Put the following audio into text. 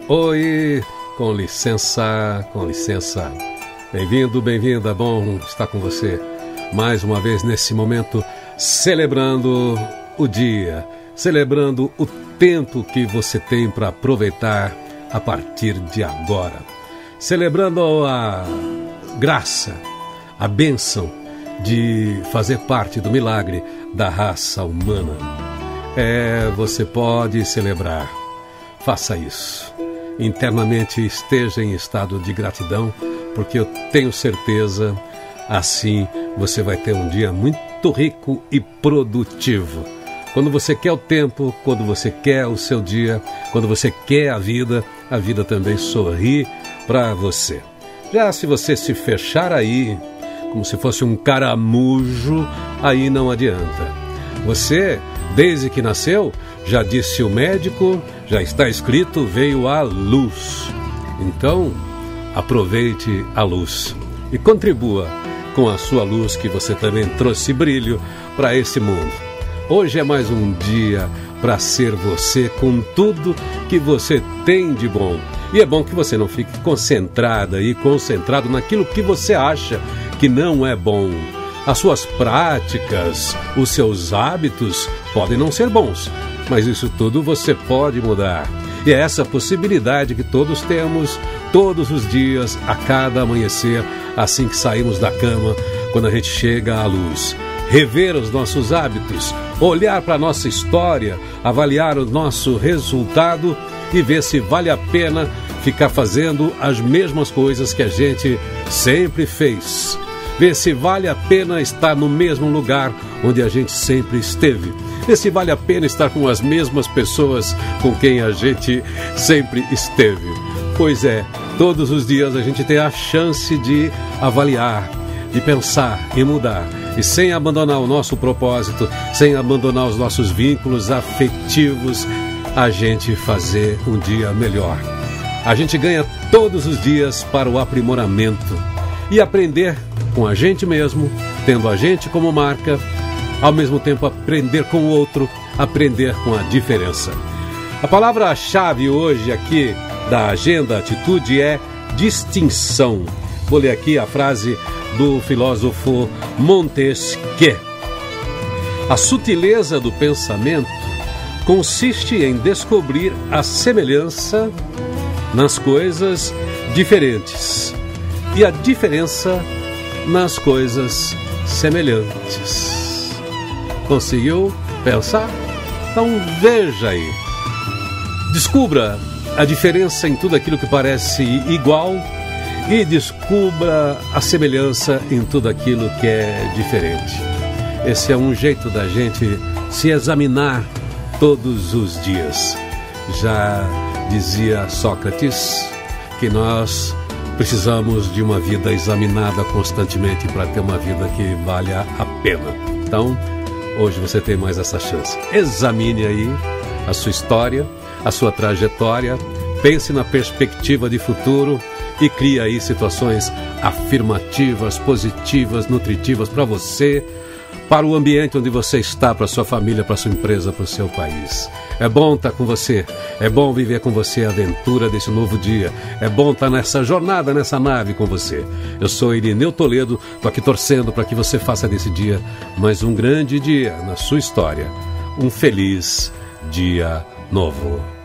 Oi, com licença, com licença. Bem-vindo, bem-vinda, bom estar com você mais uma vez nesse momento, celebrando o dia, celebrando o tempo que você tem para aproveitar a partir de agora, celebrando a graça, a bênção de fazer parte do milagre da raça humana. Você pode celebrar, faça isso. Internamente esteja em estado de gratidão, porque eu tenho certeza, assim você vai ter um dia muito rico e produtivo. Quando você quer o tempo, quando você quer o seu dia, quando você quer a vida também sorri para você. Já se você se fechar aí, como se fosse um caramujo, aí não adianta. Você, desde que nasceu, já disse o médico, já está escrito, veio a luz. Então, aproveite a luz e contribua com a sua luz, que você também trouxe brilho para esse mundo. Hoje é mais um dia para ser você com tudo que você tem de bom. E é bom que você não fique concentrada e concentrado naquilo que você acha que não é bom. As suas práticas, os seus hábitos podem não ser bons, mas isso tudo você pode mudar. E é essa possibilidade que todos temos todos os dias, a cada amanhecer, assim que saímos da cama, quando a gente chega à luz. Rever os nossos hábitos, olhar para a nossa história, avaliar o nosso resultado e ver se vale a pena ficar fazendo as mesmas coisas que a gente sempre fez. Ver se vale a pena estar no mesmo lugar onde a gente sempre esteve. Ver se vale a pena estar com as mesmas pessoas com quem a gente sempre esteve. Pois é, todos os dias a gente tem a chance de avaliar, de pensar e mudar. E sem abandonar o nosso propósito, sem abandonar os nossos vínculos afetivos, a gente fazer um dia melhor. A gente ganha todos os dias para o aprimoramento e aprender com a gente mesmo, tendo a gente como marca, ao mesmo tempo aprender com o outro, aprender com a diferença. A palavra-chave hoje aqui da Agenda Atitude é distinção. Vou ler aqui a frase do filósofo Montesquieu. A sutileza do pensamento consiste em descobrir a semelhança nas coisas diferentes e a diferença nas coisas semelhantes. Conseguiu pensar? Então veja aí. Descubra a diferença em tudo aquilo que parece igual e descubra a semelhança em tudo aquilo que é diferente. Esse é um jeito da gente se examinar todos os dias. Já dizia Sócrates que nós precisamos de uma vida examinada constantemente para ter uma vida que valha a pena. Então, hoje você tem mais essa chance. Examine aí a sua história, a sua trajetória, pense na perspectiva de futuro e crie aí situações afirmativas, positivas, nutritivas para você, para o ambiente onde você está, para a sua família, para a sua empresa, para o seu país. É bom estar com você, é bom viver com você a aventura desse novo dia, é bom estar nessa jornada, nessa nave com você. Eu sou Irineu Toledo, estou aqui torcendo para que você faça desse dia mais um grande dia na sua história. Um feliz dia novo.